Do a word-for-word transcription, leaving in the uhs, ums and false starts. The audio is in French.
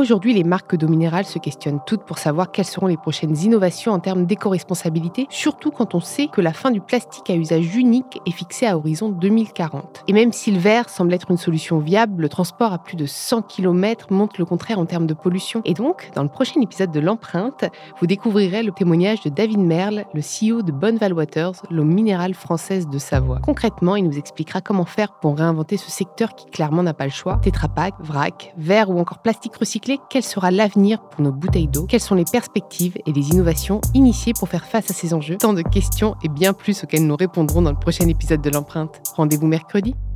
Aujourd'hui, les marques d'eau minérale se questionnent toutes pour savoir quelles seront les prochaines innovations en termes d'éco-responsabilité, surtout quand on sait que la fin du plastique à usage unique est fixée à horizon deux mille quarante. Et même si le verre semble être une solution viable, le transport à plus de cent kilomètres montre le contraire en termes de pollution. Et donc, dans le prochain épisode de l'Empreinte, vous découvrirez le témoignage de David Merle, le C E O de Bonneval Waters, l'eau minérale française de Savoie. Concrètement, il nous expliquera comment faire pour réinventer ce secteur qui clairement n'a pas le choix. Tetra Pak, vrac, verre ou encore plastique recyclé, quel sera l'avenir pour nos bouteilles d'eau? Quelles sont les perspectives et les innovations initiées pour faire face à ces enjeux? Tant de questions et bien plus auxquelles nous répondrons dans le prochain épisode de l'Empreinte. Rendez-vous mercredi.